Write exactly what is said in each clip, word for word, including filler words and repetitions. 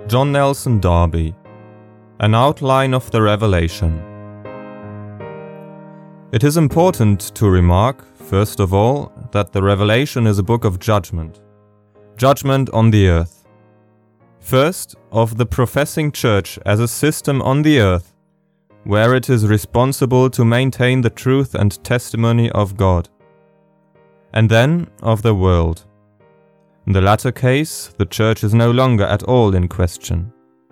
John Nelson Darby. An outline of the Revelation. It is important to remark, first of all, that the Revelation is a book of judgment. Judgment on the earth. First, of the professing church as a system on the earth, where it is responsible to maintain the truth and testimony of God. And then of the world. In the latter case, the church is no longer at all in question.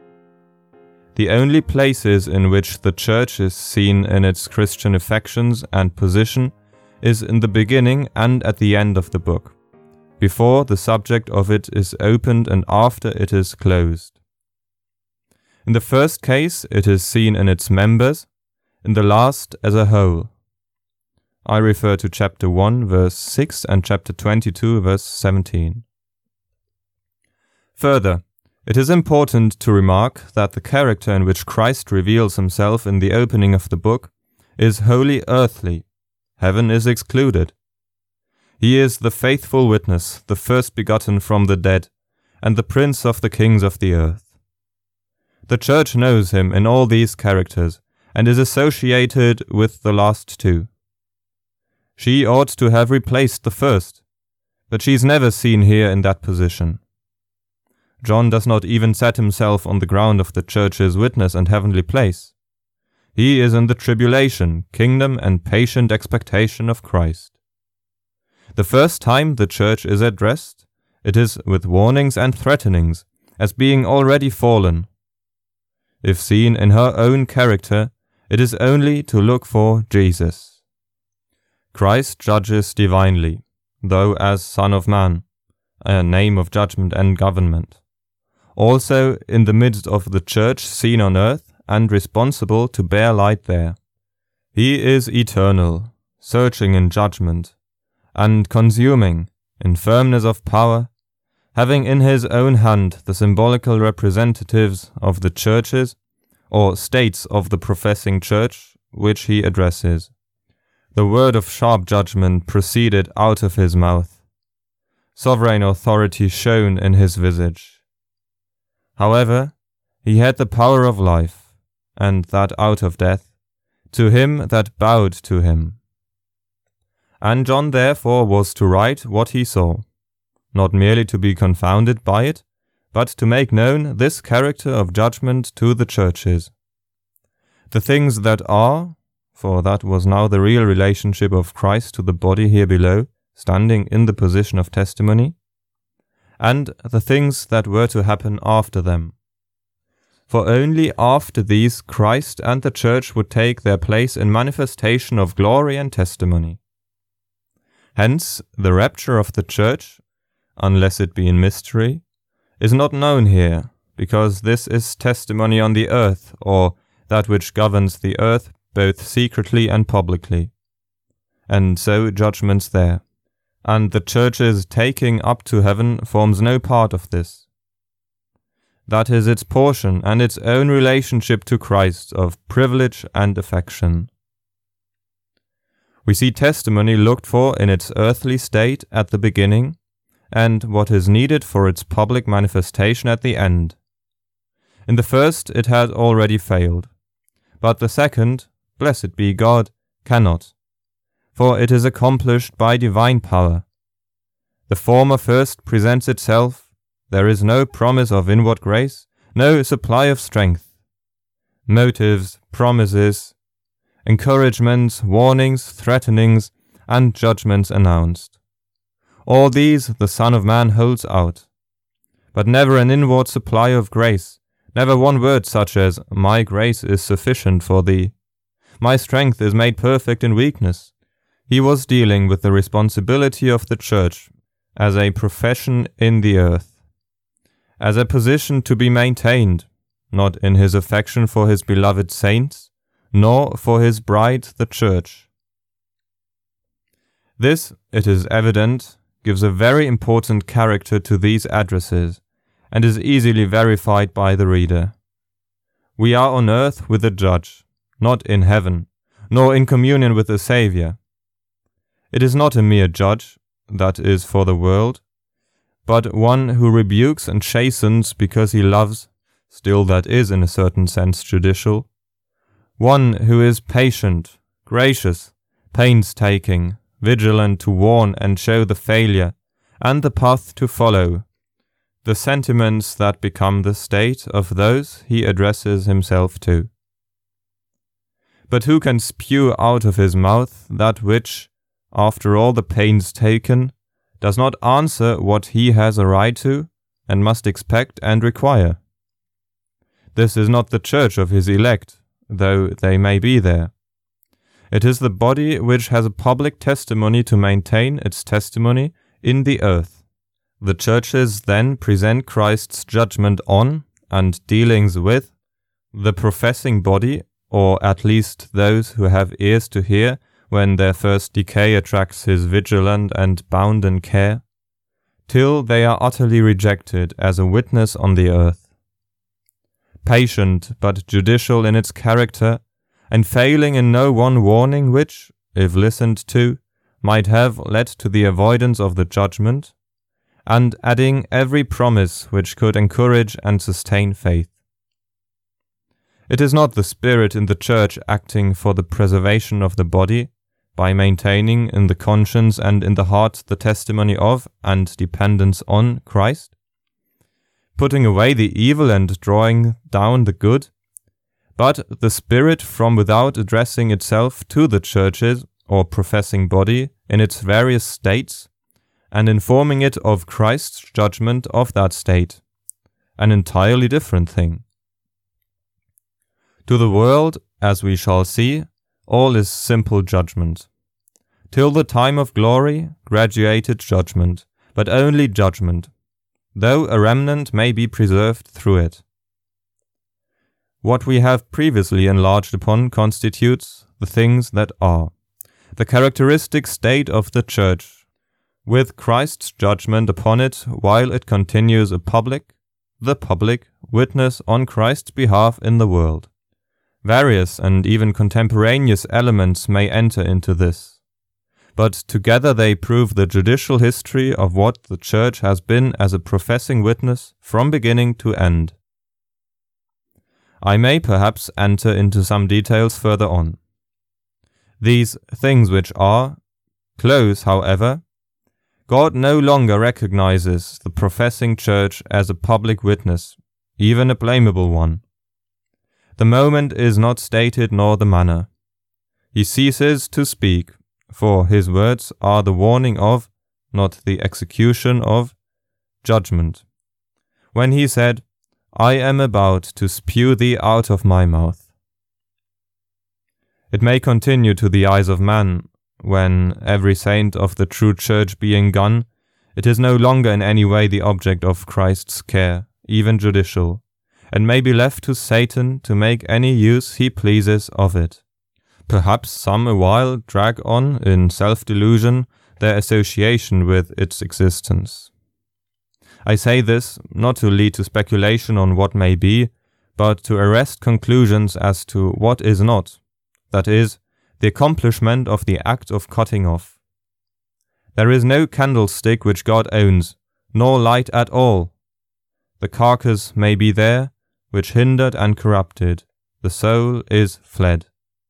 The only places in which the church is seen in its Christian affections and position is in the beginning and at the end of the book, before the subject of it is opened and after it is closed. In the first case, it is seen in its members, in the last as a whole. I refer to chapter one, verse six and chapter twenty-two, verse seventeen. Further, it is important to remark that the character in which Christ reveals himself in the opening of the book is wholly earthly. Heaven is excluded. He is the faithful witness, the first begotten from the dead, and the prince of the kings of the earth. The church knows him in all these characters, and is associated with the last two. She ought to have replaced the first, but she is never seen here in that position. John does not even set himself on the ground of the church's witness and heavenly place. He is in the tribulation, kingdom, and patient expectation of Christ. The first time the church is addressed, it is with warnings and threatenings, as being already fallen. If seen in her own character, it is only to look for Jesus. Christ judges divinely, though as Son of Man, a name of judgment and government. Also in the midst of the church seen on earth and responsible to bear light there. He is eternal, searching in judgment, and consuming in firmness of power, having in his own hand the symbolical representatives of the churches, or states of the professing church, which he addresses. The word of sharp judgment proceeded out of his mouth. Sovereign authority shone in his visage. However, he had the power of life, and that out of death, to him that bowed to him. And John therefore was to write what he saw, not merely to be confounded by it, but to make known this character of judgment to the churches. The things that are, for that was now the real relationship of Christ to the body here below, standing in the position of testimony, and the things that were to happen after them. For only after these Christ and the church would take their place in manifestation of glory and testimony. Hence, the rapture of the church, unless it be in mystery, is not known here, because this is testimony on the earth, or that which governs the earth both secretly and publicly, and so judgments there. And the church's taking up to heaven forms no part of this. That is its portion and its own relationship to Christ of privilege and affection. We see testimony looked for in its earthly state at the beginning, and what is needed for its public manifestation at the end. In the first it had already failed, but the second, blessed be God, cannot, for it is accomplished by divine power. The former first presents itself, there is no promise of inward grace, no supply of strength. Motives, promises, encouragements, warnings, threatenings, and judgments announced. All these the Son of Man holds out, but never an inward supply of grace, never one word such as, "My grace is sufficient for thee," "My strength is made perfect in weakness." He was dealing with the responsibility of the church as a profession in the earth, as a position to be maintained, not in his affection for his beloved saints, nor for his bride the church. This, it is evident, gives a very important character to these addresses, and is easily verified by the reader. We are on earth with the Judge, not in heaven, nor in communion with the Saviour. It is not a mere judge, that is for the world, but one who rebukes and chastens because he loves, still that is in a certain sense judicial, one who is patient, gracious, painstaking, vigilant to warn and show the failure and the path to follow, the sentiments that become the state of those he addresses himself to. But who can spew out of his mouth that which, after all the pains taken, does not answer what he has a right to, and must expect and require? This is not the church of his elect, though they may be there. It is the body which has a public testimony to maintain its testimony in the earth. The churches then present Christ's judgment on, and dealings with, the professing body, or at least those who have ears to hear when their first decay attracts his vigilant and bounden care, till they are utterly rejected as a witness on the earth. Patient but judicial in its character, and failing in no one warning which, if listened to, might have led to the avoidance of the judgment, and adding every promise which could encourage and sustain faith. It is not the Spirit in the Church acting for the preservation of the body, by maintaining in the conscience and in the heart the testimony of and dependence on Christ, putting away the evil and drawing down the good, but the Spirit from without addressing itself to the churches or professing body in its various states, and informing it of Christ's judgment of that state, an entirely different thing. To the world, as we shall see, all is simple judgment. Till the time of glory, graduated judgment, but only judgment, though a remnant may be preserved through it. What we have previously enlarged upon constitutes the things that are, the characteristic state of the Church, with Christ's judgment upon it while it continues a public, the public, witness on Christ's behalf in the world. Various and even contemporaneous elements may enter into this, but together they prove the judicial history of what the Church has been as a professing witness from beginning to end. I may perhaps enter into some details further on. These things which are, close, however, God no longer recognizes the professing Church as a public witness, even a blamable one. The moment is not stated nor the manner. He ceases to speak, for his words are the warning of, not the execution of, judgment. When he said, I am about to spew thee out of my mouth. It may continue to the eyes of man, when, every saint of the true church being gone, it is no longer in any way the object of Christ's care, even judicial, and may be left to Satan to make any use he pleases of it. Perhaps some a while drag on in self-delusion their association with its existence. I say this not to lead to speculation on what may be, but to arrest conclusions as to what is not, that is, the accomplishment of the act of cutting off. There is no candlestick which God owns, nor light at all. The carcass may be there, which hindered and corrupted, the soul is fled.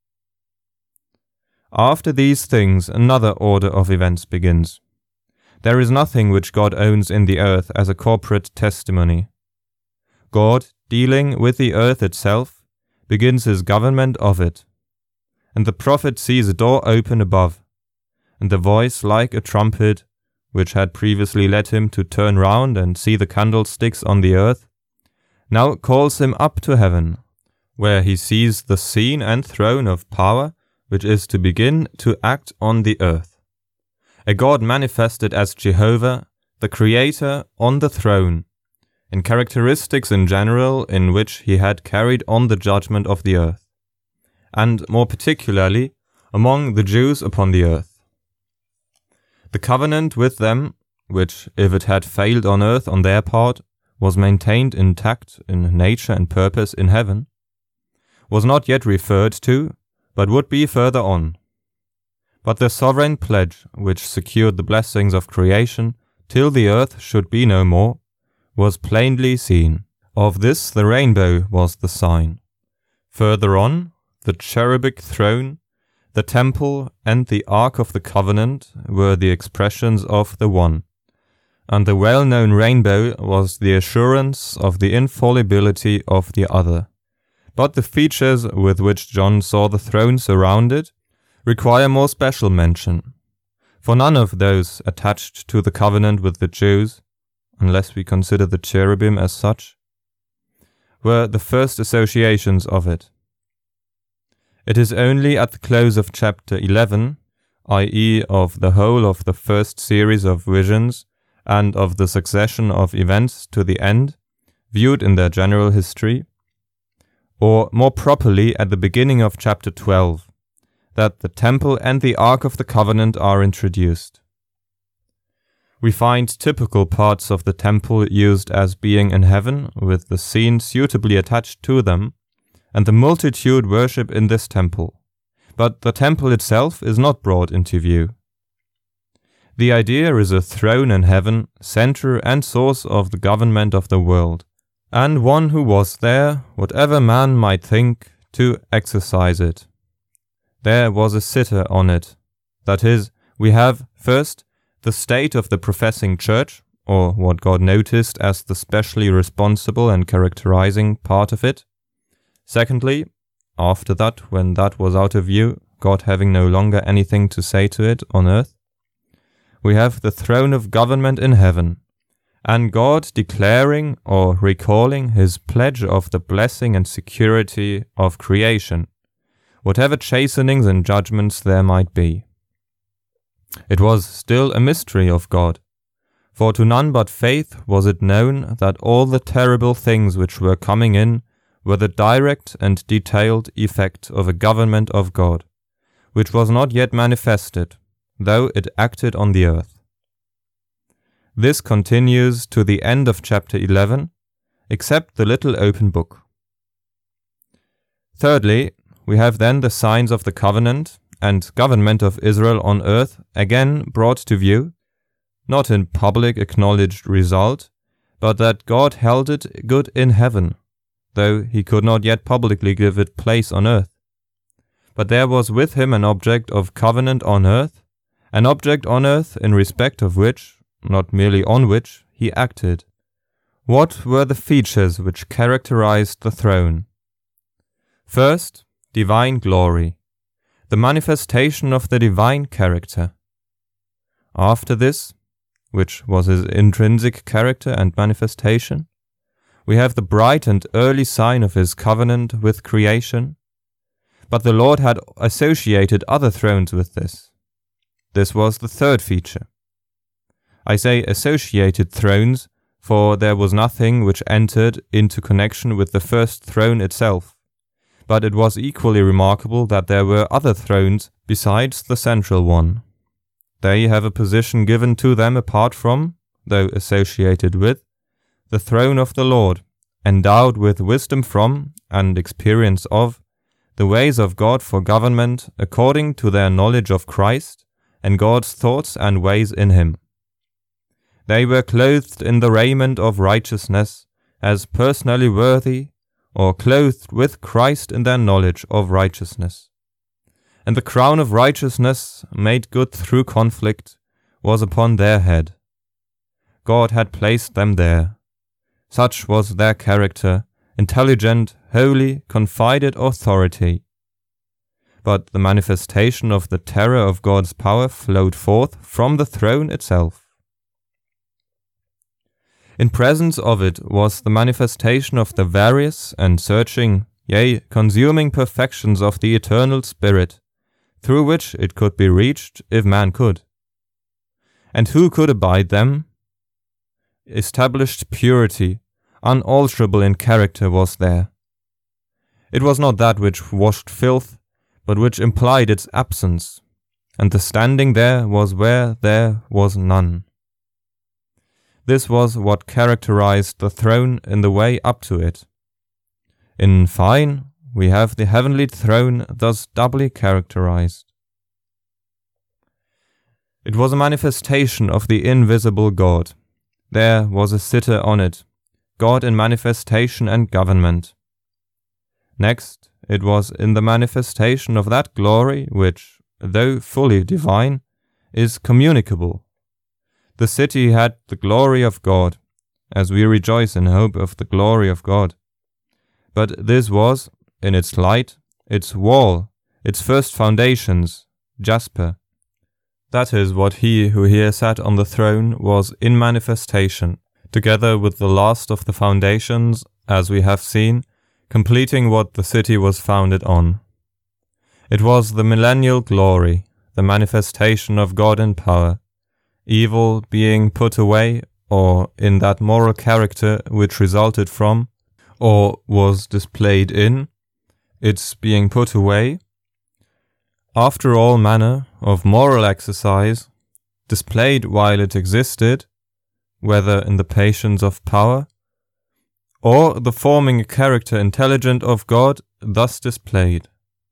After these things another order of events begins. There is nothing which God owns in the earth as a corporate testimony. God, dealing with the earth itself, begins his government of it. And the prophet sees a door open above, and the voice like a trumpet, which had previously led him to turn round and see the candlesticks on the earth, now calls him up to heaven, where he sees the scene and throne of power which is to begin to act on the earth. A God manifested as Jehovah, the Creator, on the throne, in characteristics in general in which he had carried on the judgment of the earth, and more particularly among the Jews upon the earth. The covenant with them, which, if it had failed on earth on their part, was maintained intact in nature and purpose in heaven, was not yet referred to, but would be further on. But the sovereign pledge, which secured the blessings of creation till the earth should be no more, was plainly seen. Of this the rainbow was the sign. Further on, the cherubic throne, the temple, and the Ark of the Covenant were the expressions of the one, and the well-known rainbow was the assurance of the infallibility of the other. But the features with which John saw the throne surrounded require more special mention, for none of those attached to the covenant with the Jews, unless we consider the cherubim as such, were the first associations of it. It is only at the close of chapter eleven, that is of the whole of the first series of visions and of the succession of events to the end, viewed in their general history, or more properly at the beginning of chapter twelve, that the temple and the Ark of the Covenant are introduced. We find typical parts of the temple used as being in heaven, with the scene suitably attached to them, and the multitude worship in this temple, but the temple itself is not brought into view. The idea is a throne in heaven, center and source of the government of the world, and one who was there, whatever man might think, to exercise it. There was a sitter on it. That is, we have, first, the state of the professing church, or what God noticed as the specially responsible and characterizing part of it. Secondly, after that, when that was out of view, God having no longer anything to say to it on earth, we have the throne of government in heaven, and God declaring or recalling his pledge of the blessing and security of creation, whatever chastenings and judgments there might be. It was still a mystery of God, for to none but faith was it known that all the terrible things which were coming in were the direct and detailed effect of a government of God, which was not yet manifested, though it acted on the earth. This continues to the end of chapter eleven, except the little open book. Thirdly, we have then the signs of the covenant and government of Israel on earth again brought to view, not in public acknowledged result, but that God held it good in heaven, though he could not yet publicly give it place on earth. But there was with him an object of covenant on earth, an object on earth in respect of which, not merely on which, he acted. What were the features which characterized the throne? First, divine glory, the manifestation of the divine character. After this, which was his intrinsic character and manifestation, we have the bright and early sign of his covenant with creation. But the Lord had associated other thrones with this. This was the third feature. I say associated thrones, for there was nothing which entered into connection with the first throne itself. But it was equally remarkable that there were other thrones besides the central one. They have a position given to them apart from, though associated with, the throne of the Lord, endowed with wisdom from, and experience of, the ways of God for government according to their knowledge of Christ, and God's thoughts and ways in him. They were clothed in the raiment of righteousness, as personally worthy, or clothed with Christ in their knowledge of righteousness. And the crown of righteousness, made good through conflict, was upon their head. God had placed them there. Such was their character, intelligent, holy, confided authority. But the manifestation of the terror of God's power flowed forth from the throne itself. In presence of it was the manifestation of the various and searching, yea, consuming perfections of the eternal Spirit, through which it could be reached if man could. And who could abide them? Established purity, unalterable in character, was there. It was not that which washed filth, but which implied its absence, and the standing there was where there was none. This was what characterized the throne in the way up to it. In fine, we have the heavenly throne thus doubly characterized. It was a manifestation of the invisible God. There was a sitter on it, God in manifestation and government. Next, it was in the manifestation of that glory which, though fully divine, is communicable. The city had the glory of God, as we rejoice in hope of the glory of God. But this was, in its light, its wall, its first foundations, jasper. That is what he who here sat on the throne was in manifestation, together with the last of the foundations, as we have seen, completing what the city was founded on. It was the millennial glory, the manifestation of God in power, evil being put away, or in that moral character which resulted from, or was displayed in, its being put away, after all manner of moral exercise, displayed while it existed, whether in the patience of power, or the forming a character intelligent of God, thus displayed.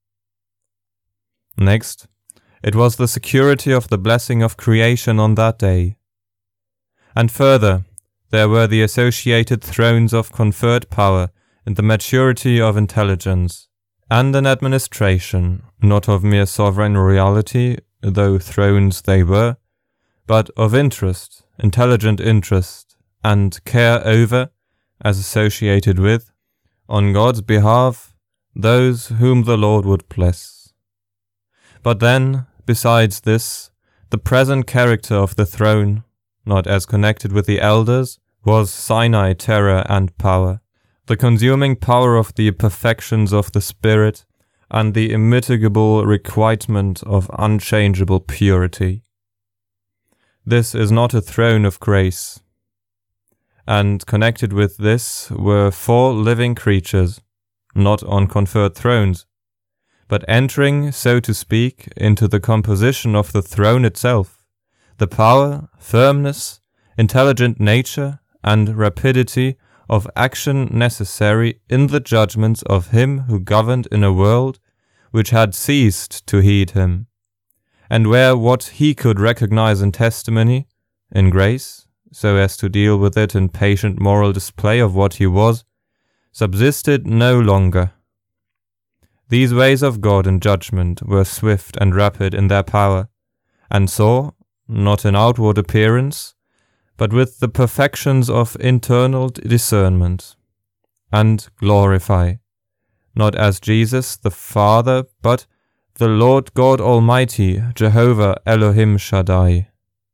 Next, it was the security of the blessing of creation on that day. And further, there were the associated thrones of conferred power in the maturity of intelligence, and an administration, not of mere sovereign reality, though thrones they were, but of interest, intelligent interest, and care over, as associated with, on God's behalf, those whom the Lord would bless. But then, besides this, the present character of the throne, not as connected with the elders, was Sinai terror and power, the consuming power of the perfections of the Spirit, and the immitigable requirement of unchangeable purity. This is not a throne of grace, and connected with this were four living creatures, not on conferred thrones, but entering, so to speak, into the composition of the throne itself, the power, firmness, intelligent nature, and rapidity of action necessary in the judgments of him who governed in a world which had ceased to heed him, and where what he could recognize in testimony, in grace, so as to deal with it in patient moral display of what he was, subsisted no longer. These ways of God in judgment were swift and rapid in their power, and saw, not in outward appearance, but with the perfections of internal discernment, and glorify, not as Jesus the Father, but the Lord God Almighty, Jehovah Elohim Shaddai.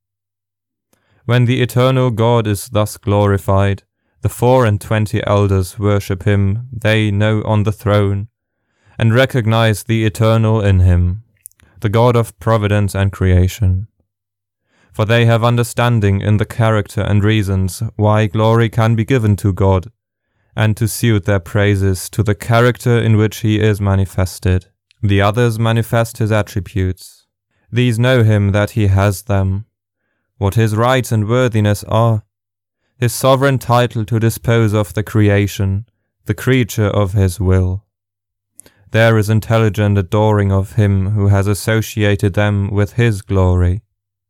When the eternal God is thus glorified, the four and twenty elders worship him they know on the throne, and recognize the eternal in him, the God of providence and creation. For they have understanding in the character and reasons why glory can be given to God, and to suit their praises to the character in which he is manifested. The others manifest his attributes. These know him that he has them, what his rights and worthiness are, his sovereign title to dispose of the creation, the creature of his will. There is intelligent adoring of him who has associated them with his glory.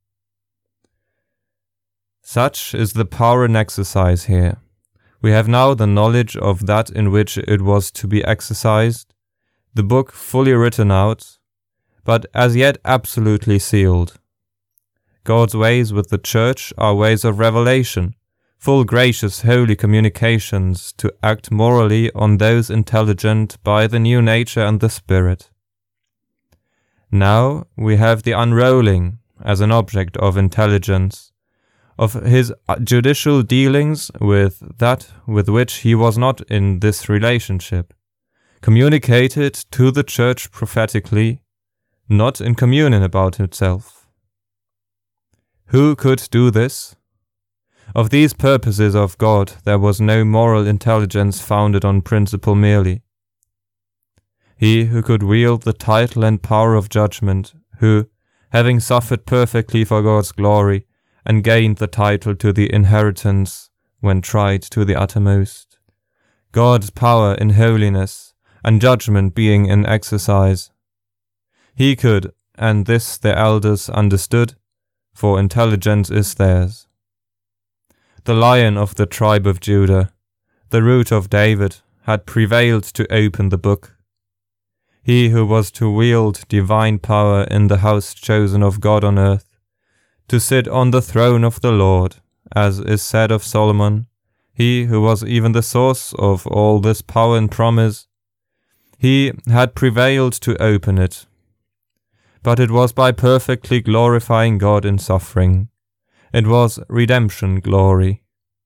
Such is the power in exercise here. We have now the knowledge of that in which it was to be exercised, the book fully written out, but as yet absolutely sealed. God's ways with the Church are ways of revelation, full gracious holy communications to act morally on those intelligent by the new nature and the Spirit. Now we have the unrolling, as an object of intelligence, of his judicial dealings with that with which he was not in this relationship, communicated to the Church prophetically, not in communion about himself. Who could do this? Of these purposes of God there was no moral intelligence founded on principle merely. He who could wield the title and power of judgment, who, having suffered perfectly for God's glory, and gained the title to the inheritance when tried to the uttermost, God's power in holiness, and judgment being in exercise. He could, and this the elders understood, for intelligence is theirs. The Lion of the tribe of Judah, the root of David, had prevailed to open the book. He who was to wield divine power in the house chosen of God on earth, to sit on the throne of the Lord, as is said of Solomon, he who was even the source of all this power and promise, he had prevailed to open it. But it was by perfectly glorifying God in suffering. It was redemption glory.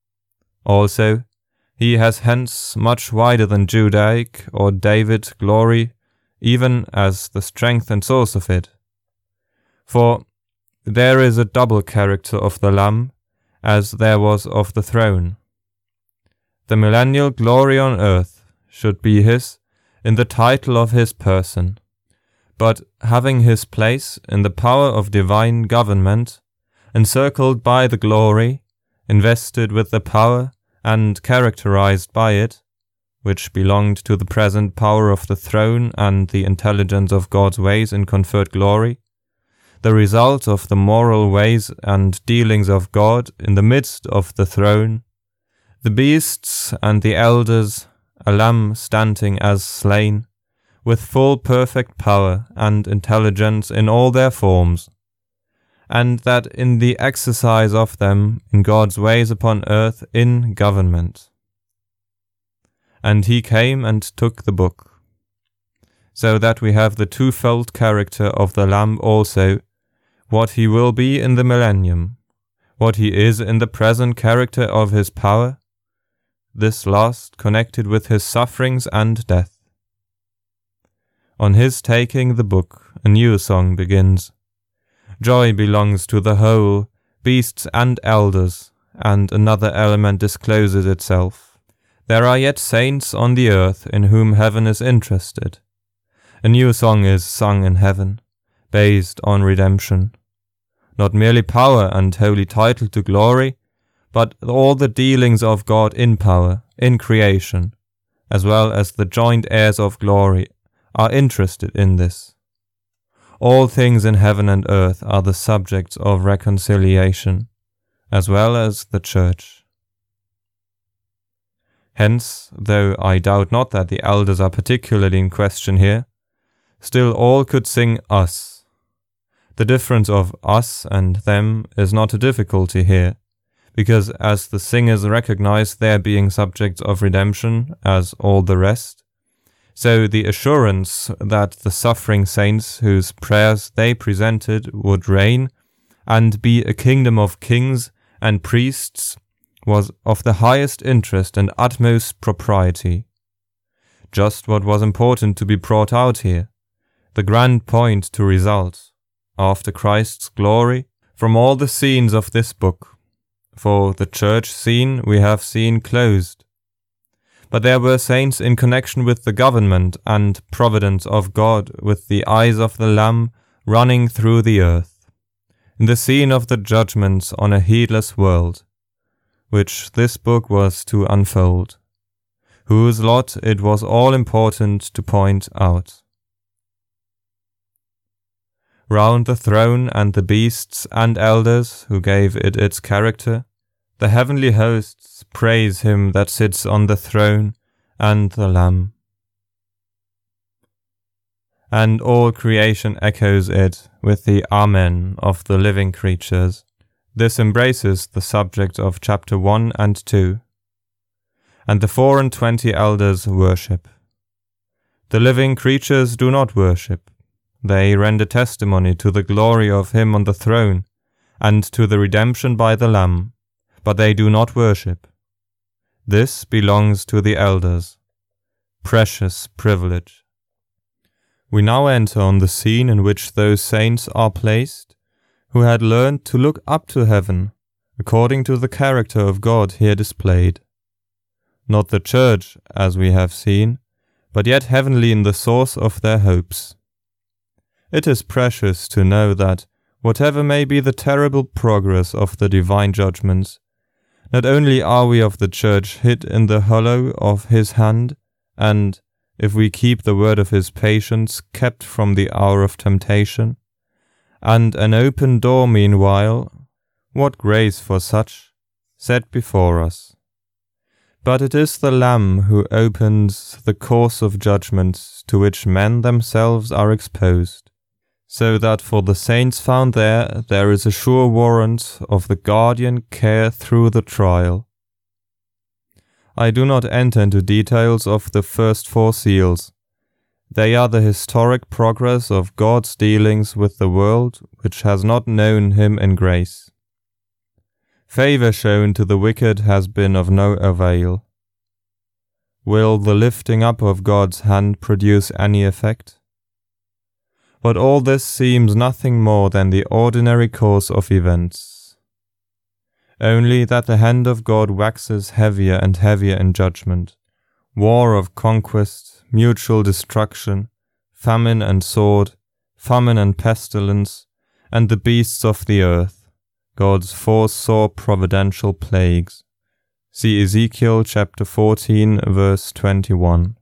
Also, he has hence much wider than Judaic or David glory, even as the strength and source of it. For there is a double character of the Lamb, as there was of the throne. The millennial glory on earth should be his in the title of his person, but having his place in the power of divine government, encircled by the glory, invested with the power, and characterized by it, which belonged to the present power of the throne and the intelligence of God's ways in conferred glory, the result of the moral ways and dealings of God in the midst of the throne, the beasts and the elders, a lamb standing as slain, with full perfect power and intelligence in all their forms, and that in the exercise of them in God's ways upon earth in government. And he came and took the book, so that we have the twofold character of the Lamb also, what he will be in the millennium, what he is in the present character of his power, this last connected with his sufferings and death. On his taking the book, a new song begins. Joy belongs to the whole, beasts and elders, and another element discloses itself. There are yet saints on the earth in whom heaven is interested. A new song is sung in heaven, based on redemption. Not merely power and holy title to glory, but all the dealings of God in power, in creation, as well as the joint heirs of glory, are interested in this. All things in heaven and earth are the subjects of reconciliation, as well as the Church. Hence, though I doubt not that the elders are particularly in question here, still all could sing us. The difference of us and them is not a difficulty here, because as the singers recognize their being subjects of redemption as all the rest, so the assurance that the suffering saints whose prayers they presented would reign and be a kingdom of kings and priests was of the highest interest and utmost propriety. Just what was important to be brought out here, the grand point to result, after Christ's glory, from all the scenes of this book. For the church scene we have seen closed. But there were saints in connection with the government and providence of God with the eyes of the Lamb running through the earth, in the scene of the judgments on a heedless world, which this book was to unfold, whose lot it was all important to point out. Round the throne and the beasts and elders who gave it its character, the heavenly hosts praise him that sits on the throne and the Lamb. And all creation echoes it with the Amen of the living creatures. This embraces the subject of chapter one and two. And the four and twenty elders worship. The living creatures do not worship. They render testimony to the glory of him on the throne, and to the redemption by the Lamb, but they do not worship. This belongs to the elders. Precious privilege. We now enter on the scene in which those saints are placed, who had learned to look up to heaven, according to the character of God here displayed. Not the church, as we have seen, but yet heavenly in the source of their hopes. It is precious to know that, whatever may be the terrible progress of the divine judgments, not only are we of the Church hid in the hollow of his hand, and, if we keep the word of his patience, kept from the hour of temptation, and an open door meanwhile, what grace for such, set before us. But it is the Lamb who opens the course of judgment to which men themselves are exposed, so that for the saints found there, there is a sure warrant of the guardian care through the trial. I do not enter into details of the first four seals. They are the historic progress of God's dealings with the world which has not known Him in grace. Favor shown to the wicked has been of no avail. Will the lifting up of God's hand produce any effect? But all this seems nothing more than the ordinary course of events. Only that the hand of God waxes heavier and heavier in judgment, war of conquest, mutual destruction, famine and sword, famine and pestilence, and the beasts of the earth, God's four sore providential plagues. See Ezekiel chapter fourteen, verse twenty-one.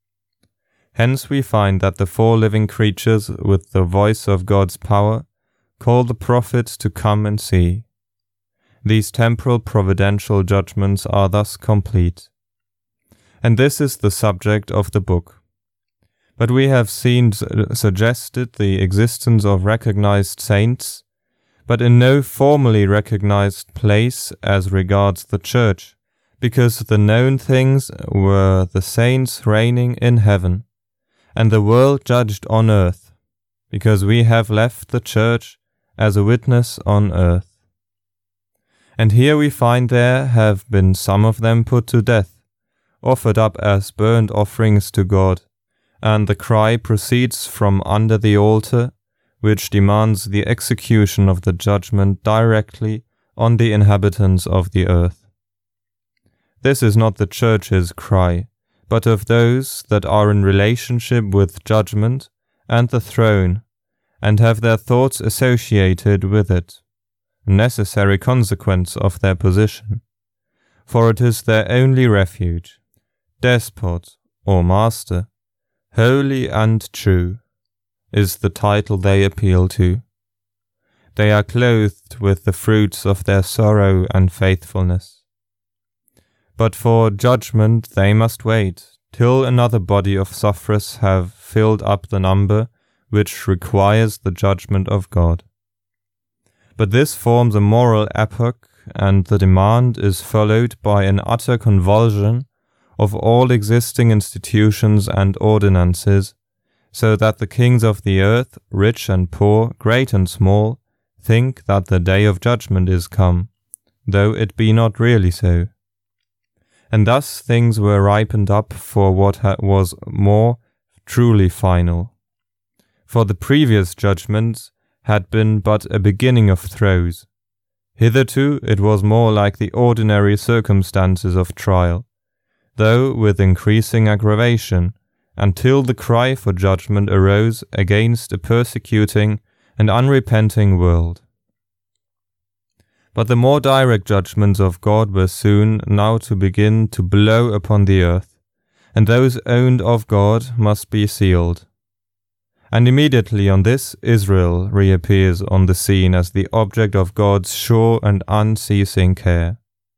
Hence we find that the four living creatures, with the voice of God's power, call the prophet to come and see. These temporal providential judgments are thus complete. And this is the subject of the book. But we have seen suggested the existence of recognized saints, but in no formally recognized place as regards the Church, because the known things were the saints reigning in heaven, and the world judged on earth, because we have left the Church as a witness on earth. And here we find there have been some of them put to death, offered up as burnt offerings to God, and the cry proceeds from under the altar, which demands the execution of the judgment directly on the inhabitants of the earth. This is not the Church's cry, but of those that are in relationship with judgment and the throne, and have their thoughts associated with it, a necessary consequence of their position, for it is their only refuge, despot or master, holy and true, is the title they appeal to. They are clothed with the fruits of their sorrow and faithfulness. But for judgment they must wait, till another body of sufferers have filled up the number which requires the judgment of God. But this forms a moral epoch, and the demand is followed by an utter convulsion of all existing institutions and ordinances, so that the kings of the earth, rich and poor, great and small, think that the day of judgment is come, though it be not really so. And thus things were ripened up for what ha- was more truly final. For the previous judgments had been but a beginning of throes. Hitherto it was more like the ordinary circumstances of trial, though with increasing aggravation, until the cry for judgment arose against a persecuting and unrepenting world. But the more direct judgments of God were soon now to begin to blow upon the earth, and those owned of God must be sealed. And immediately on this Israel reappears on the scene as the object of God's sure and unceasing care.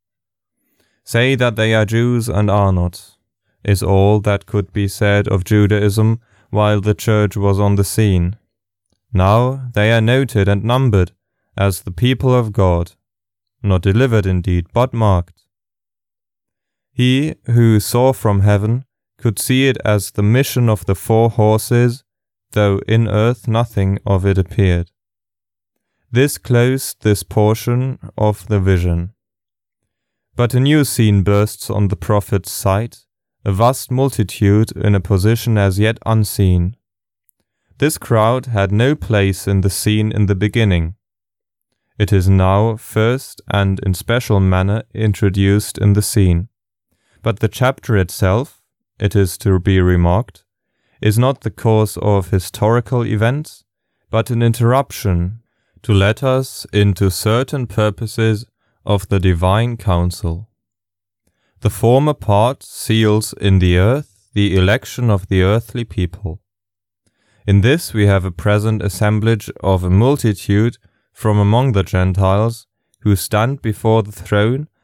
Say that they are Jews and are not, is all that could be said of Judaism while the Church was on the scene. Now they are noted and numbered as the people of God, not delivered indeed, but marked. He who saw from heaven could see it as the mission of the four horses, though in earth nothing of it appeared. This closed this portion of the vision. But a new scene bursts on the prophet's sight, a vast multitude in a position as yet unseen. This crowd had no place in the scene in the beginning. It is now first and in special manner introduced in the scene. But the chapter itself, it is to be remarked, is not the course of historical events, but an interruption to let us into certain purposes of the divine counsel. The former part seals in the earth the election of the earthly people. In this we have a present assemblage of a multitude from among the Gentiles, who stand before the throne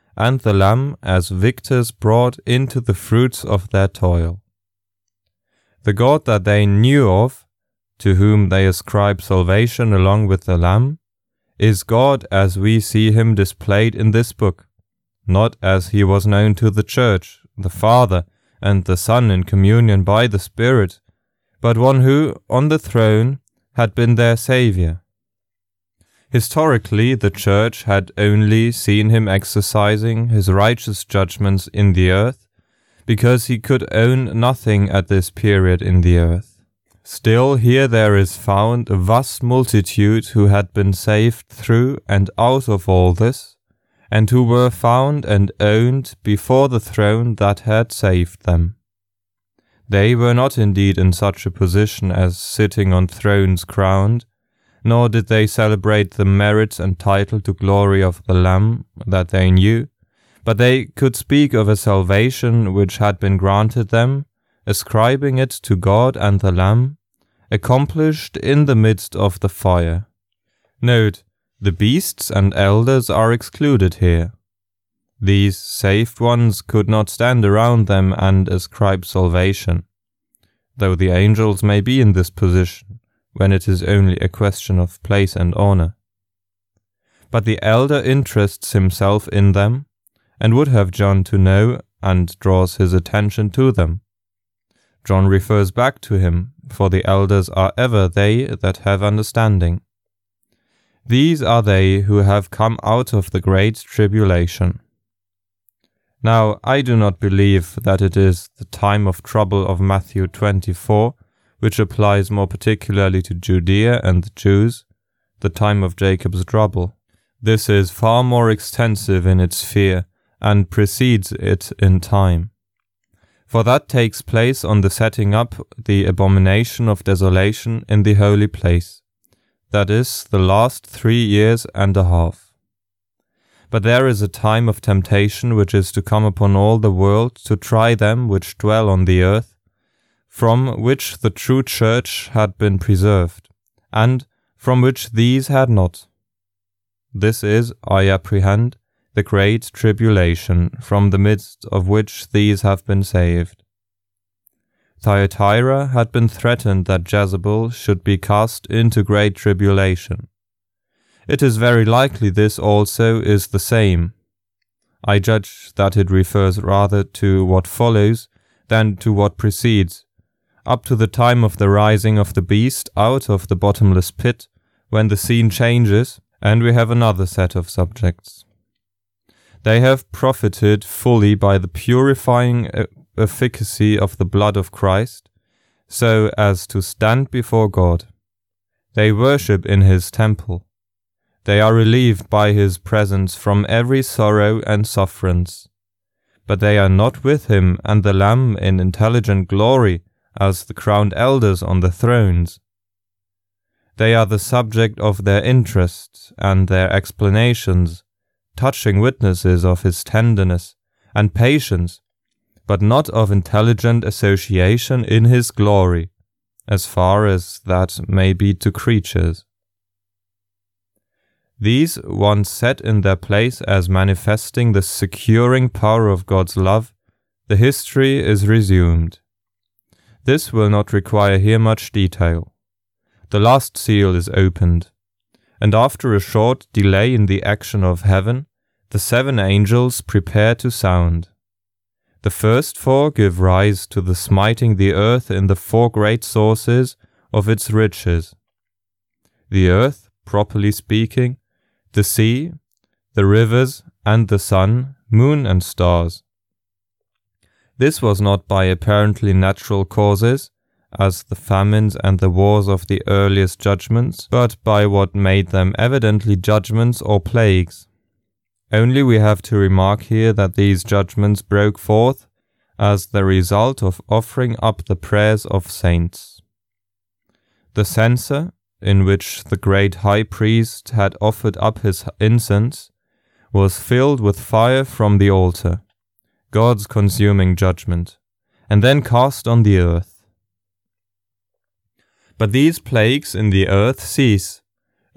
and the Lamb as victors brought into the fruits of their toil. The God that they knew of, to whom they ascribe salvation along with the Lamb, is God as we see him displayed in this book, not as he was known to the Church, the Father, and the Son in communion by the Spirit, but one who, on the throne, had been their Saviour. Historically, the Church had only seen him exercising his righteous judgments in the earth, because he could own nothing at this period in the earth. Still, here there is found a vast multitude who had been saved through and out of all this, and who were found and owned before the throne that had saved them. They were not indeed in such a position as sitting on thrones crowned, nor did they celebrate the merits and title to glory of the Lamb that they knew, but they could speak of a salvation which had been granted them, ascribing it to God and the Lamb, accomplished in the midst of the fire. Note, the beasts and elders are excluded here. These saved ones could not stand around them and ascribe salvation, though the angels may be in this position when it is only a question of place and honor. But the elder interests himself in them, and would have John to know, and draws his attention to them. John refers back to him, for the elders are ever they that have understanding. These are they who have come out of the great tribulation. Now, I do not believe that it is the time of trouble of Matthew twenty-four, which applies more particularly to Judea and the Jews, the time of Jacob's trouble. This is far more extensive in its sphere, and precedes it in time. For that takes place on the setting up the abomination of desolation in the holy place, that is, the last three years and a half. But there is a time of temptation which is to come upon all the world to try them which dwell on the earth, from which the true church had been preserved, and from which these had not. This is, I apprehend, the great tribulation, from the midst of which these have been saved. Thyatira had been threatened that Jezebel should be cast into great tribulation. It is very likely this also is the same. I judge that it refers rather to what follows than to what precedes, up to the time of the rising of the beast out of the bottomless pit, when the scene changes, and we have another set of subjects. They have profited fully by the purifying efficacy of the blood of Christ, so as to stand before God. They worship in his temple. They are relieved by his presence from every sorrow and sufferance. But they are not with him and the Lamb in intelligent glory as the crowned elders on the thrones. They are the subject of their interest and their explanations, touching witnesses of his tenderness and patience, but not of intelligent association in his glory, as far as that may be to creatures. These once set in their place as manifesting the securing power of God's love, the history is resumed. This will not require here much detail. The last seal is opened, and after a short delay in the action of heaven, the seven angels prepare to sound. The first four give rise to the smiting the earth in the four great sources of its riches. The earth, properly speaking, the sea, the rivers, and the sun, moon, and stars. This was not by apparently natural causes, as the famines and the wars of the earliest judgments, but by what made them evidently judgments or plagues. Only we have to remark here that these judgments broke forth as the result of offering up the prayers of saints. The censer, in which the great high priest had offered up his incense, was filled with fire from the altar, God's consuming judgment, and then cast on the earth. But these plagues in the earth cease,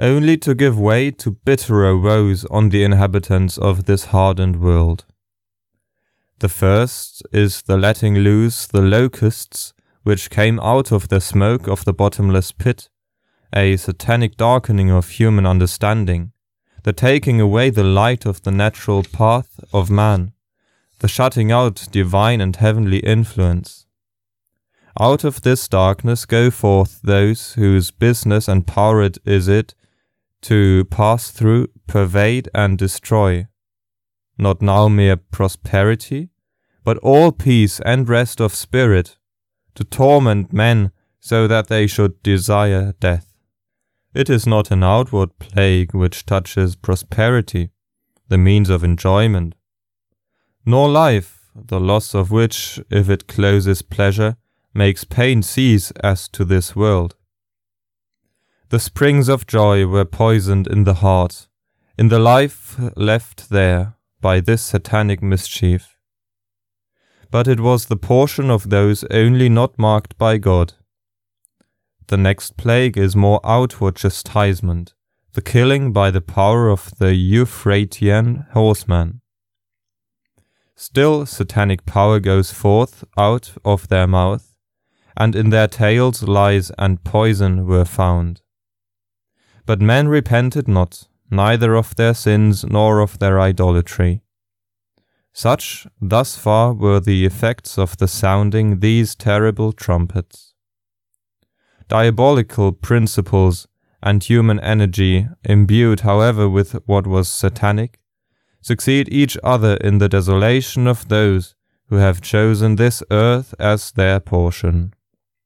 only to give way to bitterer woes on the inhabitants of this hardened world. The first is the letting loose the locusts which came out of the smoke of the bottomless pit, a satanic darkening of human understanding, the taking away the light of the natural path of man, the shutting out divine and heavenly influence. Out of this darkness go forth those whose business and power it is it to pass through, pervade, and destroy, not now mere prosperity, but all peace and rest of spirit, to torment men so that they should desire death. It is not an outward plague which touches prosperity, the means of enjoyment, nor life, the loss of which, if it closes pleasure, makes pain cease as to this world. The springs of joy were poisoned in the heart, in the life left there by this satanic mischief. But it was the portion of those only not marked by God. The next plague is more outward chastisement, the killing by the power of the Euphratean horseman. Still satanic power goes forth out of their mouth, and in their tails lies and poison were found. But men repented not, neither of their sins nor of their idolatry. Such, thus far, were the effects of the sounding these terrible trumpets. Diabolical principles and human energy, imbued however with what was satanic, succeed each other in the desolation of those who have chosen this earth as their portion.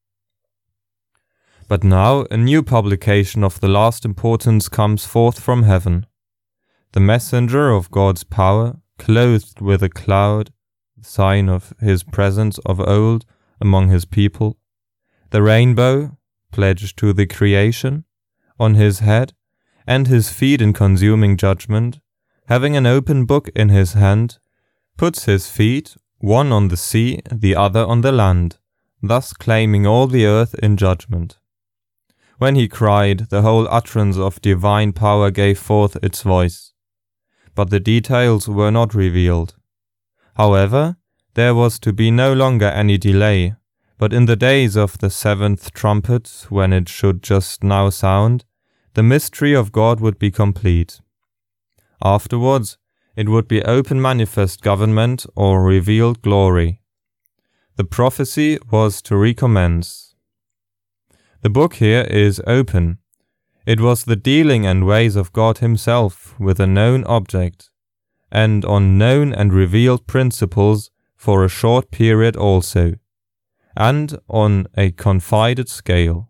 But now a new publication of the last importance comes forth from heaven. The messenger of God's power, clothed with a cloud, sign of his presence of old among his people, the rainbow, pledged to the creation, on his head, and his feet in consuming judgment, having an open book in his hand, puts his feet, one on the sea, the other on the land, thus claiming all the earth in judgment. When he cried, the whole utterance of divine power gave forth its voice, but the details were not revealed. However, there was to be no longer any delay, but in the days of the seventh trumpet, when it should just now sound, the mystery of God would be complete. Afterwards, it would be open manifest government or revealed glory. The prophecy was to recommence. The book here is open. It was the dealing and ways of God himself with a known object, and on known and revealed principles for a short period also, and on a confided scale.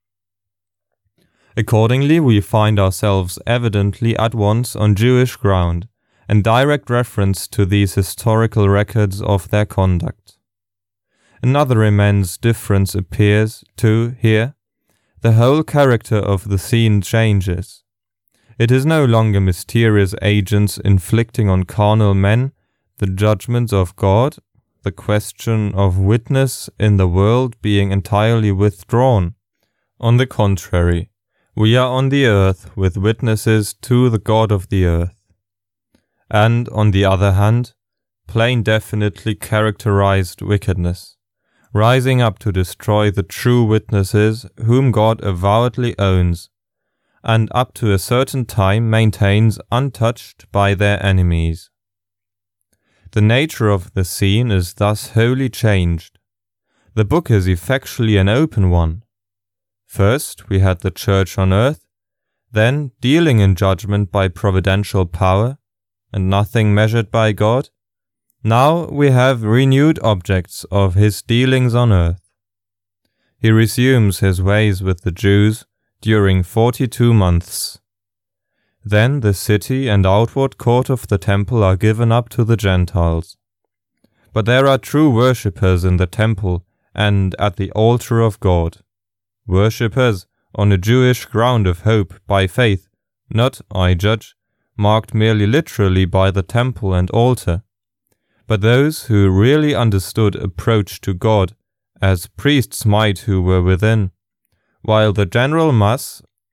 Accordingly, we find ourselves evidently at once on Jewish ground, and direct reference to these historical records of their conduct. Another immense difference appears, too, here. The whole character of the scene changes. It is no longer mysterious agents inflicting on carnal men the judgments of God, the question of witness in the world being entirely withdrawn. On the contrary, we are on the earth with witnesses to the God of the earth. And, on the other hand, plain definitely characterized wickedness, rising up to destroy the true witnesses whom God avowedly owns, and up to a certain time maintains untouched by their enemies. The nature of the scene is thus wholly changed. The book is effectually an open one. First we had the church on earth, then dealing in judgment by providential power, and nothing measured by God. Now we have renewed objects of his dealings on earth. He resumes his ways with the Jews during forty-two months. Then the city and outward court of the temple are given up to the Gentiles. But there are true worshippers in the temple and at the altar of God, worshippers on a Jewish ground of hope by faith, not, I judge, marked merely literally by the temple and altar, but those who really understood approach to God, as priests might who were within, while the general mass,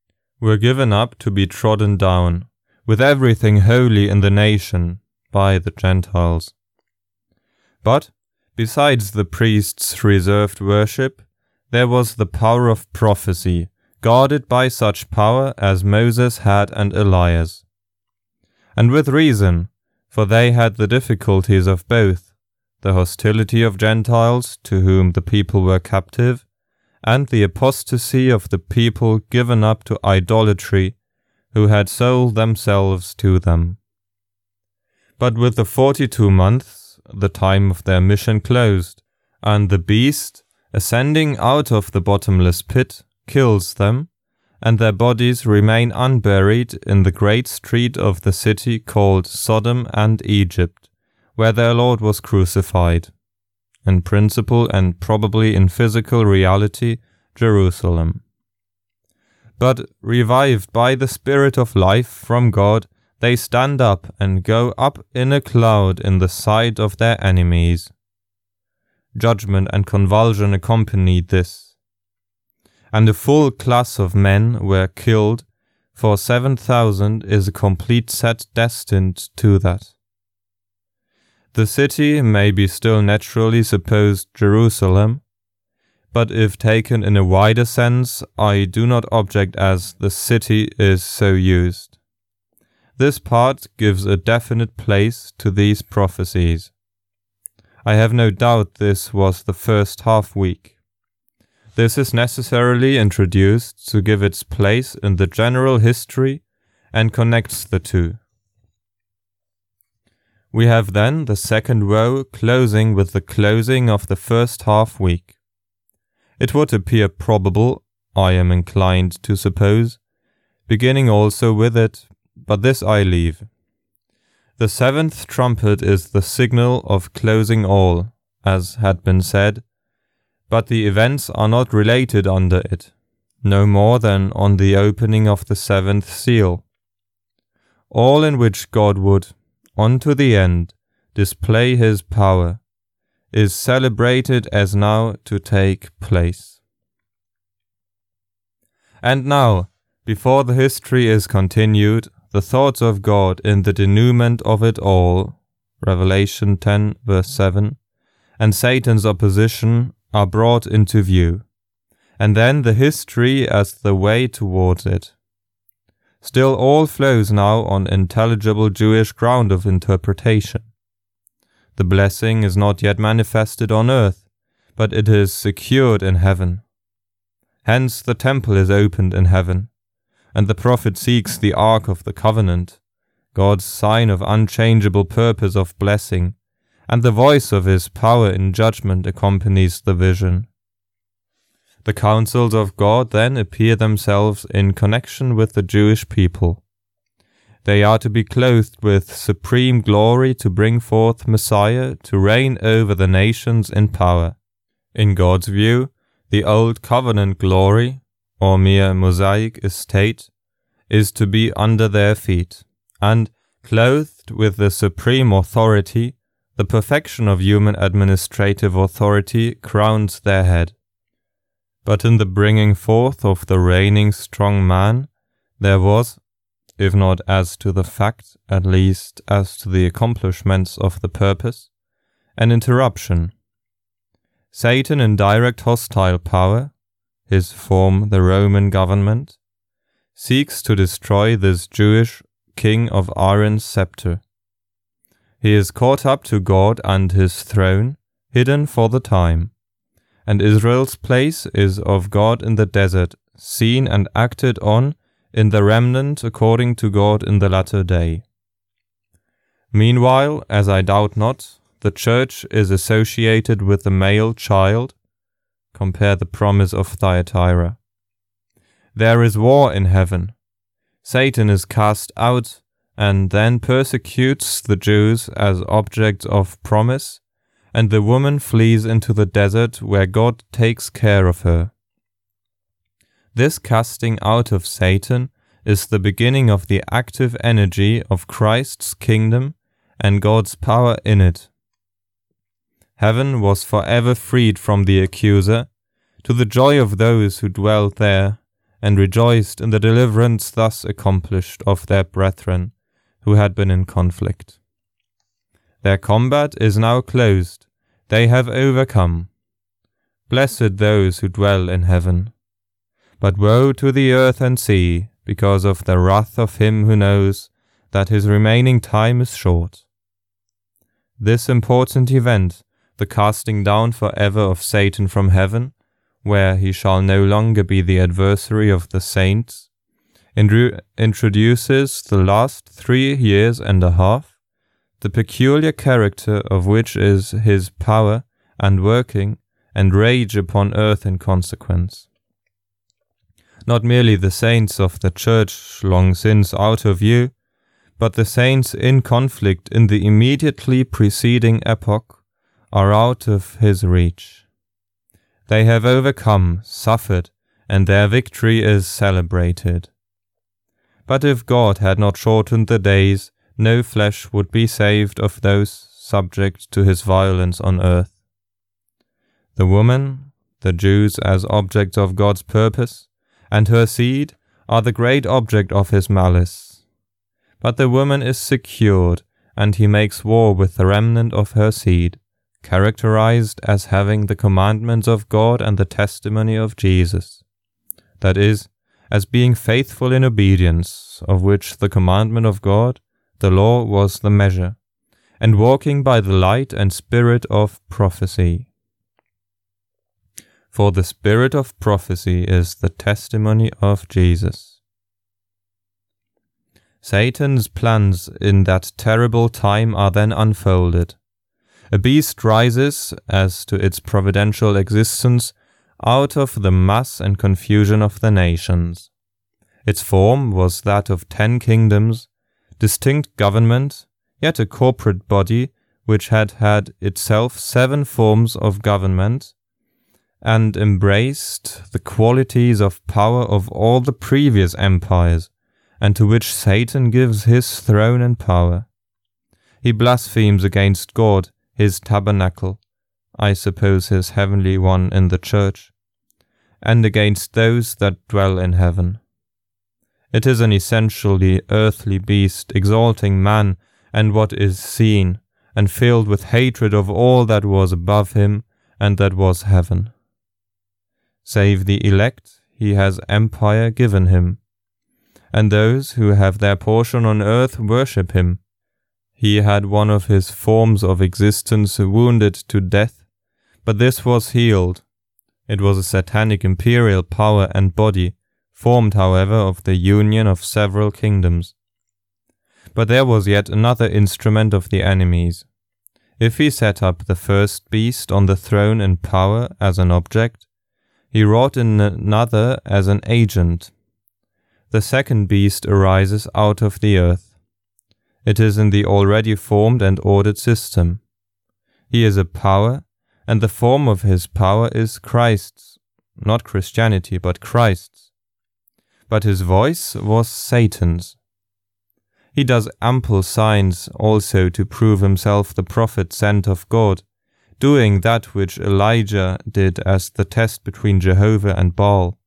were given up to be trodden down, with everything holy in the nation, by the Gentiles. But, besides the priests' reserved worship, there was the power of prophecy, guarded by such power as Moses had and Elias. And with reason, for they had the difficulties of both, the hostility of Gentiles to whom the people were captive, and the apostasy of the people given up to idolatry, who had sold themselves to them. But with the forty-two months, the time of their mission closed, and the beast, ascending out of the bottomless pit, kills them, and their bodies remain unburied in the great street of the city called Sodom and Egypt, where their Lord was crucified. In principle and probably in physical reality, Jerusalem. But revived by the Spirit of life from God, they stand up and go up in a cloud in the sight of their enemies. Judgment and convulsion accompanied this. And a full class of men were killed, for seven thousand is a complete set destined to that. The city may be still naturally supposed Jerusalem, but if taken in a wider sense, I do not object as the city is so used. This part gives a definite place to these prophecies. I have no doubt this was the first half week. This is necessarily introduced to give its place in the general history and connects the two. We have then the second woe closing with the closing of the first half week. It would appear probable, I am inclined to suppose, beginning also with it, but this I leave. The seventh trumpet is the signal of closing all, as had been said, but the events are not related under it, no more than on the opening of the seventh seal. All in which God would, unto the end, display his power, is celebrated as now to take place. And now, before the history is continued, the thoughts of God in the denouement of it all, Revelation ten verse seven, and Satan's opposition are brought into view, and then the history as the way towards it. Still all flows now on intelligible Jewish ground of interpretation. The blessing is not yet manifested on earth, but it is secured in heaven. Hence the temple is opened in heaven, and the prophet seeks the ark of the covenant, God's sign of unchangeable purpose of blessing, and the voice of his power in judgment accompanies the vision. The counsels of God then appear themselves in connection with the Jewish people. They are to be clothed with supreme glory to bring forth Messiah to reign over the nations in power. In God's view, the old covenant glory, or mere Mosaic estate, is to be under their feet, and, clothed with the supreme authority, the perfection of human administrative authority crowns their head. But in the bringing forth of the reigning strong man, there was, if not as to the fact, at least as to the accomplishments of the purpose, an interruption. Satan in direct hostile power, his form the Roman government, seeks to destroy this Jewish king of Aaron's scepter. He is caught up to God and his throne, hidden for the time. And Israel's place is of God in the desert, seen and acted on in the remnant according to God in the latter day. Meanwhile, as I doubt not, the church is associated with the male child. Compare the promise of Thyatira. There is war in heaven. Satan is cast out and then persecutes the Jews as objects of promise, and the woman flees into the desert where God takes care of her. This casting out of Satan is the beginning of the active energy of Christ's kingdom and God's power in it. Heaven was forever freed from the accuser, to the joy of those who dwelt there, and rejoiced in the deliverance thus accomplished of their brethren who had been in conflict. Their combat is now closed, they have overcome. Blessed those who dwell in heaven. But woe to the earth and sea, because of the wrath of him who knows that his remaining time is short. This important event, the casting down forever of Satan from heaven, where he shall no longer be the adversary of the saints, in- introduces the last three years and a half, the peculiar character of which is his power and working and rage upon earth in consequence. Not merely the saints of the Church long since out of view, but the saints in conflict in the immediately preceding epoch are out of his reach. They have overcome, suffered, and their victory is celebrated. But if God had not shortened the days, no flesh would be saved of those subject to his violence on earth. The woman, the Jews as objects of God's purpose, and her seed are the great object of his malice. But the woman is secured, and he makes war with the remnant of her seed, characterized as having the commandments of God and the testimony of Jesus. That is, as being faithful in obedience, of which the commandment of God, the law, was the measure, and walking by the light and spirit of prophecy. For the spirit of prophecy is the testimony of Jesus. Satan's plans in that terrible time are then unfolded. A beast rises, as to its providential existence, out of the mass and confusion of the nations. Its form was that of ten kingdoms, distinct government, yet a corporate body which had had itself seven forms of government, and embraced the qualities of power of all the previous empires, and to which Satan gives his throne and power. He blasphemes against God, his tabernacle, I suppose his heavenly one in the church, and against those that dwell in heaven. It is an essentially earthly beast, exalting man and what is seen, and filled with hatred of all that was above him and that was heaven. Save the elect, he has empire given him, and those who have their portion on earth worship him. He had one of his forms of existence wounded to death, but this was healed. It was a satanic imperial power and body, formed, however, of the union of several kingdoms. But there was yet another instrument of the enemies. If he set up the first beast on the throne in power as an object, he wrought in another as an agent. The second beast arises out of the earth. It is in the already formed and ordered system. He is a power, and the form of his power is Christ's, not Christianity, but Christ's. But his voice was Satan's. He does ample signs also to prove himself the prophet sent of God, doing that which Elijah did as the test between Jehovah and Baal.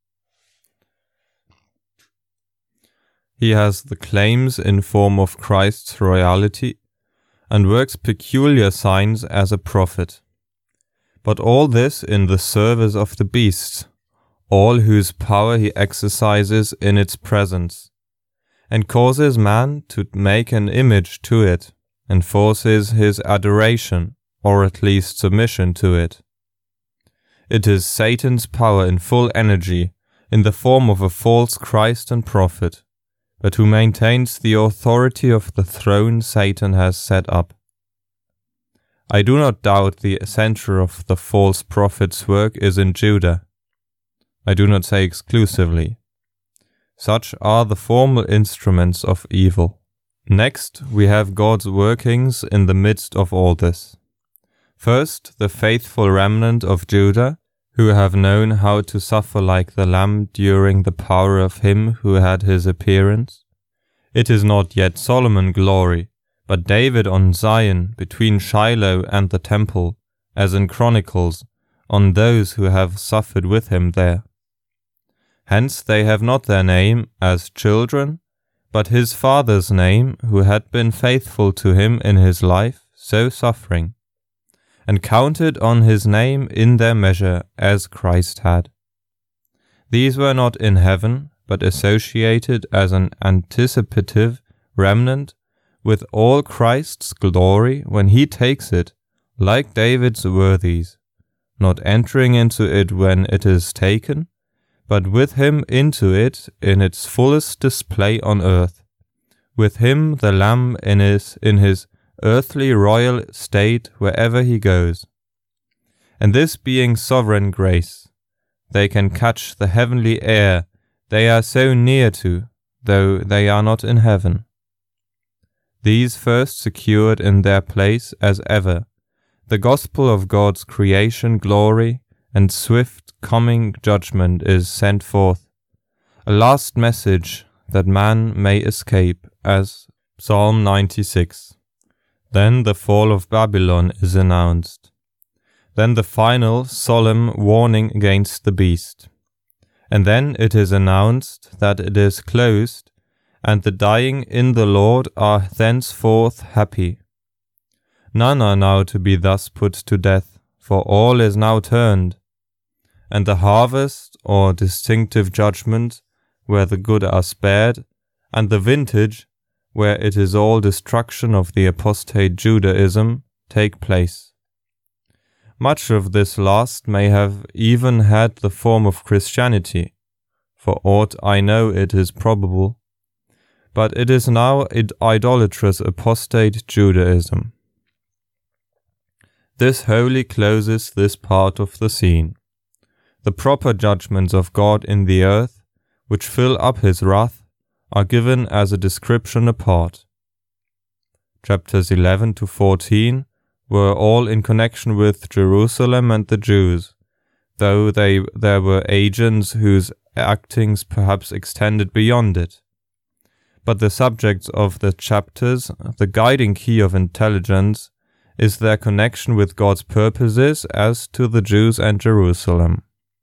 He has the claims in form of Christ's royalty, and works peculiar signs as a prophet. But all this in the service of the beast, all whose power he exercises in its presence, and causes man to make an image to it, and forces his adoration, or at least submission to it. It is Satan's power in full energy, in the form of a false Christ and prophet, but who maintains the authority of the throne Satan has set up. I do not doubt the center of the false prophet's work is in Judah. I do not say exclusively. Such are the formal instruments of evil. Next, we have God's workings in the midst of all this. First, the faithful remnant of Judah, who have known how to suffer like the lamb during the power of him who had his appearance. It is not yet Solomon glory, but David on Zion, between Shiloh and the temple, as in Chronicles, on those who have suffered with him there. Hence they have not their name as children, but his Father's name, who had been faithful to him in his life, so suffering, and counted on his name in their measure as Christ had. These were not in heaven, but associated as an anticipative remnant with all Christ's glory when he takes it, like David's worthies, not entering into it when it is taken, but with him into it in its fullest display on earth, with him the Lamb in his, in his earthly royal state wherever he goes. And this being sovereign grace, they can catch the heavenly air they are so near to, though they are not in heaven. These first secured in their place as ever, the gospel of God's creation glory and swift coming judgment is sent forth, a last message that man may escape, as Psalm ninety-six. Then the fall of Babylon is announced. Then the final solemn warning against the beast. And then it is announced that it is closed, and the dying in the Lord are thenceforth happy. None are now to be thus put to death, for all is now turned, and the harvest, or distinctive judgment, where the good are spared, and the vintage, where it is all destruction of the apostate Judaism, take place. Much of this last may have even had the form of Christianity, for aught I know it is probable, but it is now idolatrous apostate Judaism. This wholly closes this part of the scene. The proper judgments of God in the earth, which fill up his wrath, are given as a description apart. Chapters eleven to fourteen were all in connection with Jerusalem and the Jews, though they there were agents whose actings perhaps extended beyond it. But the subjects of the chapters, the guiding key of intelligence, is their connection with God's purposes as to the Jews and Jerusalem.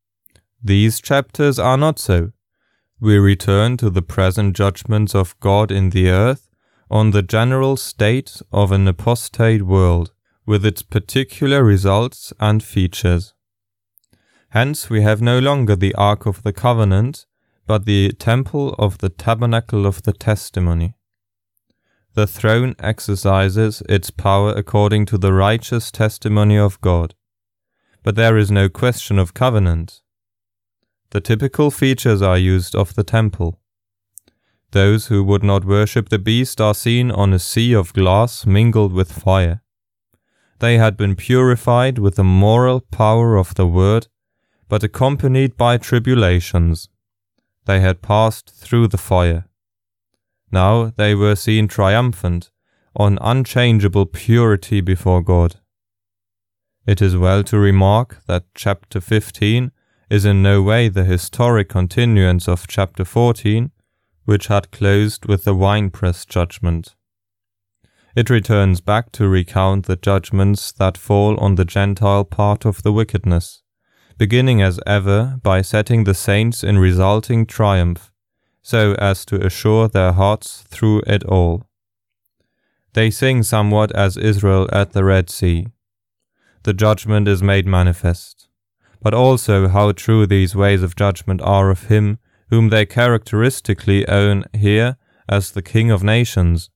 These chapters are not so. We return to the present judgments of God in the earth on the general state of an apostate world, with its particular results and features. Hence we have no longer the Ark of the Covenant, but the temple of the tabernacle of the testimony. The throne exercises its power according to the righteous testimony of God, but there is no question of covenant. The typical features are used of the temple. Those who would not worship the beast are seen on a sea of glass mingled with fire. They had been purified with the moral power of the word, but accompanied by tribulations. They had passed through the fire. Now they were seen triumphant, on unchangeable purity before God. It is well to remark that chapter fifteen is in no way the historic continuance of chapter fourteen, which had closed with the winepress judgment. It returns back to recount the judgments that fall on the Gentile part of the wickedness, beginning as ever by setting the saints in resulting triumph, so as to assure their hearts through it all. They sing somewhat as Israel at the Red Sea. The judgment is made manifest, but also how true these ways of judgment are of him whom they characteristically own here as the King of nations.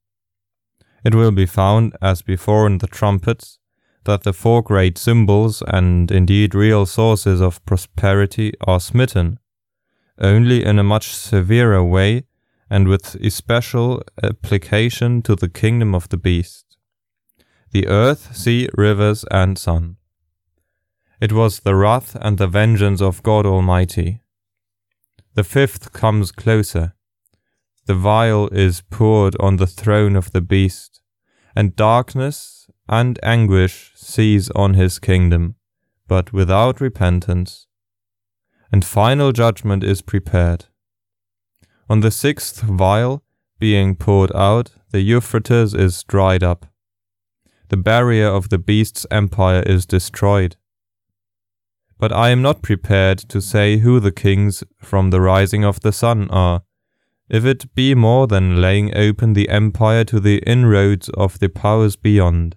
It will be found, as before in the trumpets, that the four great symbols and indeed real sources of prosperity are smitten, only in a much severer way and with especial application to the kingdom of the beast, the earth, sea, rivers, and sun. It was the wrath and the vengeance of God Almighty. The fifth comes closer. The vial is poured on the throne of the beast, and darkness and anguish seize on his kingdom, but without repentance. And final judgment is prepared. On the sixth vial being poured out, the Euphrates is dried up. The barrier of the beast's empire is destroyed. But I am not prepared to say who the kings from the rising of the sun are, if it be more than laying open the empire to the inroads of the powers beyond.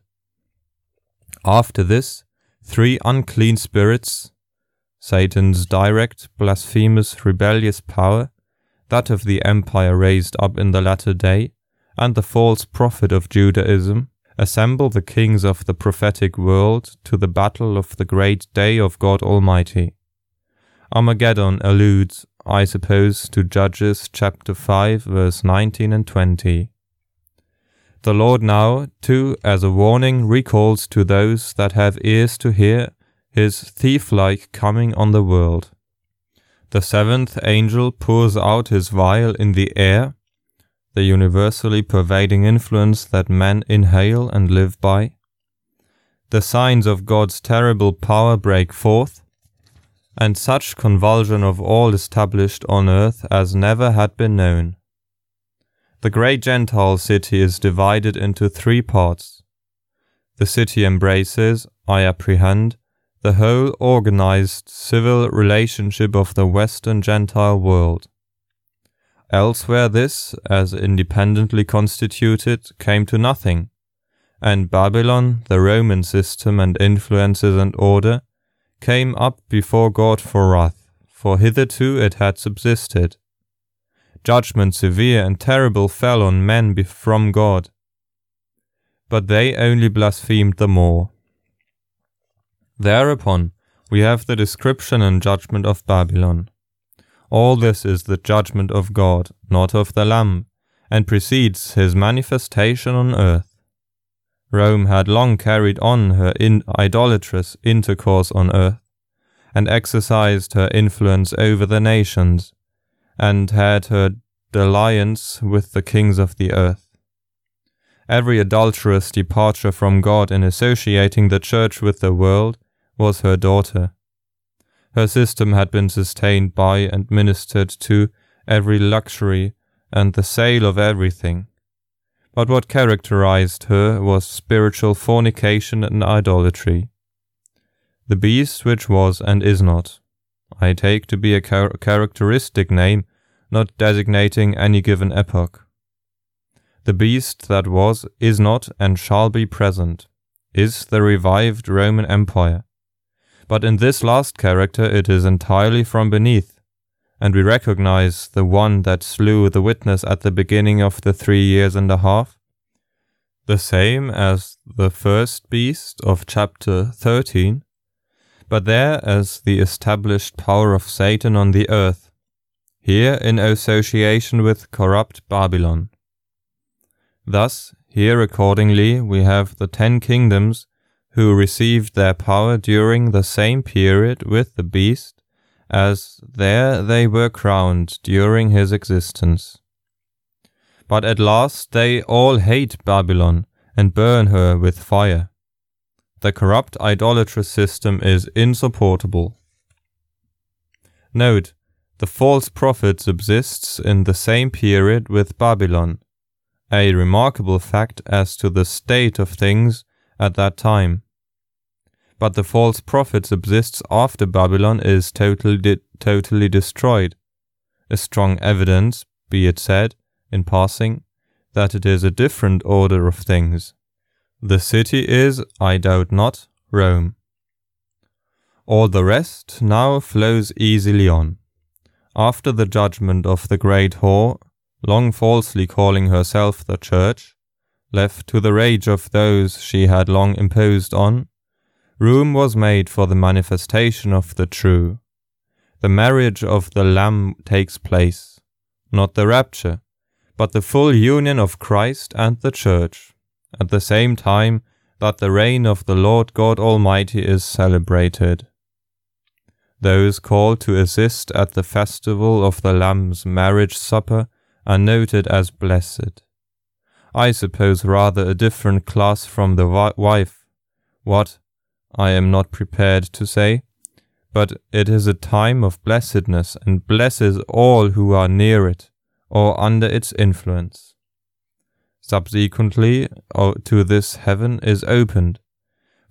After this, three unclean spirits, Satan's direct, blasphemous, rebellious power, that of the empire raised up in the latter day, and the false prophet of Judaism, assemble the kings of the prophetic world to the battle of the great day of God Almighty. Armageddon alludes, I suppose, to Judges chapter five, verse nineteen and twenty. The Lord now, too, as a warning, recalls to those that have ears to hear his thief-like coming on the world. The seventh angel pours out his vial in the air, the universally pervading influence that men inhale and live by. The signs of God's terrible power break forth, and such convulsion of all established on earth as never had been known. The great Gentile city is divided into three parts. The city embraces, I apprehend, the whole organized civil relationship of the Western Gentile world. Elsewhere this, as independently constituted, came to nothing, and Babylon, the Roman system and influences and order, came up before God for wrath, for hitherto it had subsisted. Judgment severe and terrible fell on men from God, but they only blasphemed the more. Thereupon we have the description and judgment of Babylon. All this is the judgment of God, not of the Lamb, and precedes his manifestation on earth. Rome had long carried on her in idolatrous intercourse on earth, and exercised her influence over the nations, and had her dalliance with the kings of the earth. Every adulterous departure from God in associating the church with the world was her daughter. Her system had been sustained by and ministered to every luxury and the sale of everything. But what characterized her was spiritual fornication and idolatry. The beast which was and is not, I take to be a char- characteristic name, not designating any given epoch. The beast that was, is not, and shall be present, is the revived Roman Empire. But in this last character it is entirely from beneath, and we recognize the one that slew the witness at the beginning of the three years and a half, the same as the first beast of chapter thirteen, but there as the established power of Satan on the earth, here in association with corrupt Babylon. Thus, here accordingly we have the ten kingdoms who received their power during the same period with the beast, as there they were crowned during his existence. But at last they all hate Babylon and burn her with fire. The corrupt idolatrous system is insupportable. Note, the false prophet subsists in the same period with Babylon, a remarkable fact as to the state of things at that time. But the false prophet subsists after Babylon is totally, de- totally destroyed, a strong evidence, be it said, in passing, that it is a different order of things. The city is, I doubt not, Rome. All the rest now flows easily on. After the judgment of the great whore, long falsely calling herself the Church, left to the rage of those she had long imposed on, room was made for the manifestation of the true. The marriage of the Lamb takes place, not the rapture, but the full union of Christ and the Church, at the same time that the reign of the Lord God Almighty is celebrated. Those called to assist at the festival of the Lamb's marriage supper are noted as blessed. I suppose rather a different class from the wi- wife. What, I am not prepared to say, but it is a time of blessedness and blesses all who are near it or under its influence. Subsequently to this heaven is opened,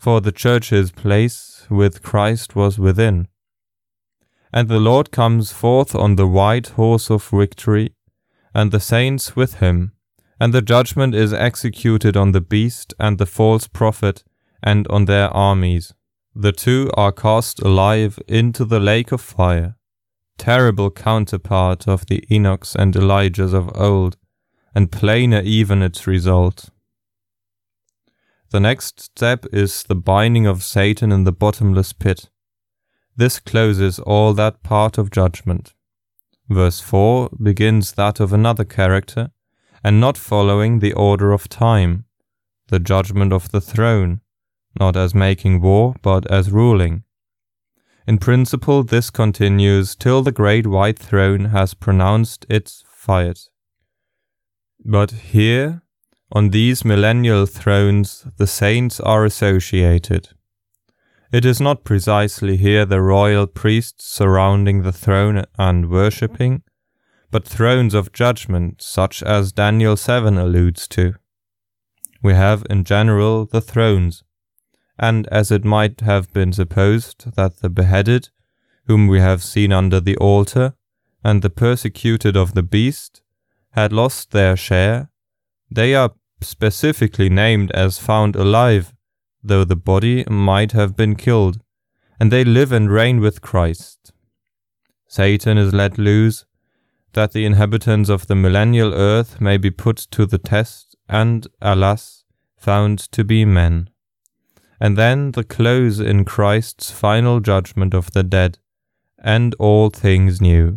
for the church's place with Christ was within. And the Lord comes forth on the white horse of victory, and the saints with him, and the judgment is executed on the beast and the false prophet, and on their armies. The two are cast alive into the lake of fire, terrible counterpart of the Enochs and Elijahs of old, and plainer even its result. The next step is the binding of Satan in the bottomless pit. This closes all that part of judgment. Verse four begins that of another character, and not following the order of time, the judgment of the throne, not as making war, but as ruling. In principle, this continues till the great white throne has pronounced its fiat. But here, on these millennial thrones, the saints are associated. It is not precisely here the royal priests surrounding the throne and worshipping, but thrones of judgment, such as Daniel seven alludes to. We have in general the thrones, and as it might have been supposed that the beheaded, whom we have seen under the altar, and the persecuted of the beast, had lost their share, they are specifically named as found alive, though the body might have been killed, and they live and reign with Christ. Satan is let loose, that the inhabitants of the millennial earth may be put to the test, and, alas, found to be men. And then the close in Christ's final judgment of the dead, and all things new.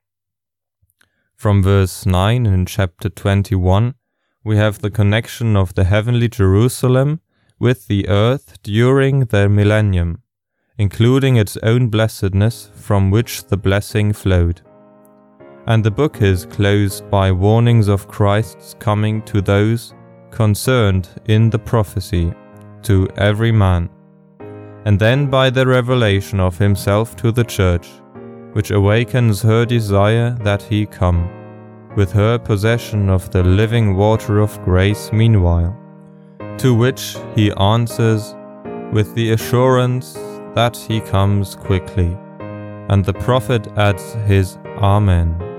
From verse nine in chapter twenty-one, we have the connection of the heavenly Jerusalem with the earth during the millennium, including its own blessedness from which the blessing flowed. And the book is closed by warnings of Christ's coming to those concerned in the prophecy, to every man, and then by the revelation of himself to the church, which awakens her desire that he come, with her possession of the living water of grace meanwhile, to which he answers with the assurance that he comes quickly, and the prophet adds his Amen.